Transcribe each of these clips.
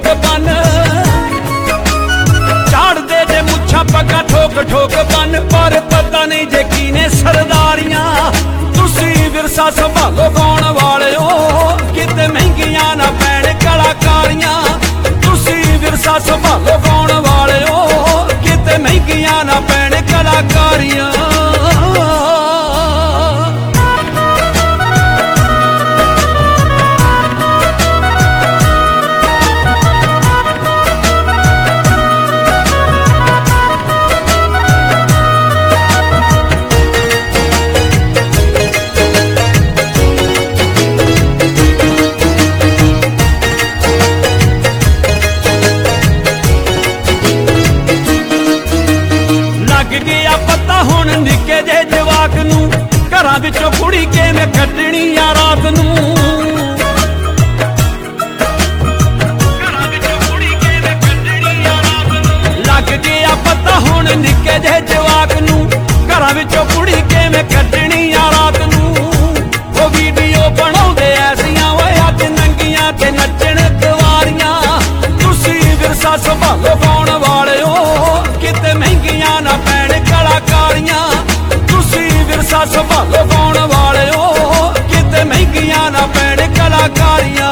ठोक बन झाड़दे जे मुच्छां पग्गां ठोक ठोक बन पर पता नहीं जे कीने सरदारियां तुसी विरसा संभालो गाउण वालिओ किते महंगियां ना पैण कलाकारियां तुसी विरसा संभालो गाउण वालिओ किते महंगियां ना पैण कलाकारियां घरां विचों कुड़ी किवें कड्डणी आ रात नूं लग गया पता हुण निक्के जे जवाक नूं घरां विचों कुड़ी किवें कड्डणी आ रात नूं ओ वीडियो बनाउंदे ऐसियां ओए अज नंगियां ते नच्चण कुआरियां तुसी विरसा संभालो गाउण वालिओ किते महंगियां ना पैण कलाकारियां विरसा संभालो गाउण वालिओ किते महंगियां ना पैण कलाकारियां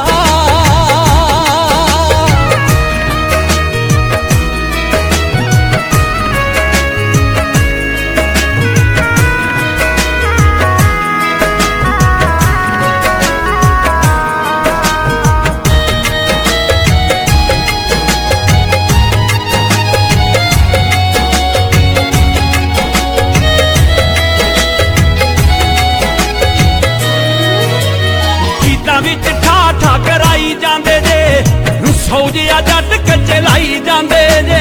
विच ठा ठा कराई जांदे जे सौजिया जट कच्चे लाई जांदे जे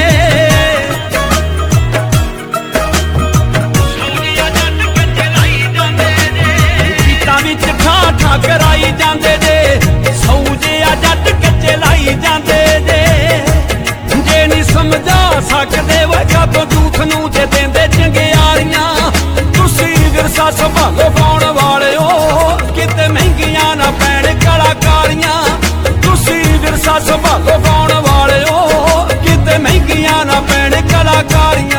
गीतां विच ठा ठा कराई जांदे जे सौजिया जट कच्चे लाई जांदे जे जे नहीं समझा सकदे वे कब दूथ नूं जे देंदे चंगियारियां तुसी विरसा संभालो गाउण वालिओ किते महंगियां ना पैण कलाकारियां तुसी विरसा संभालो गाउण वालिओ किते महंगियां ना पैण कलाकारियां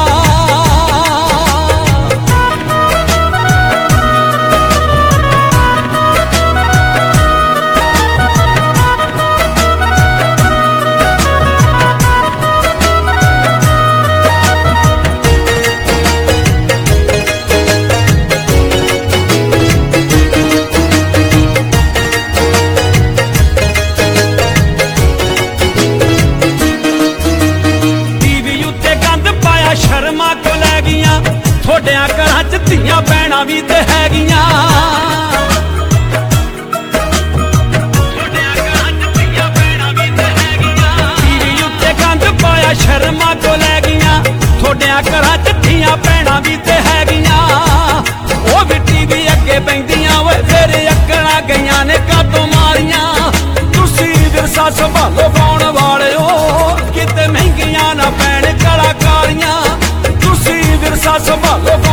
शर्मा को लै गईयां थोड़ियां घरां च धीआं भैणां भी ते हैगियां टीवी उत्ते गंद पाया शर्मा को लै गईयां थोड़ियां घरां च धीआं भैणां भी ते हैगियां ओह भी टीवी अगे पैंदियां वे फिर अकड़ा गईयां ने कातों मारियां तुसी विरसा संभालो गाउण वालिओ किते महंगियां ना पैण कलाकारियां विरसा संभालो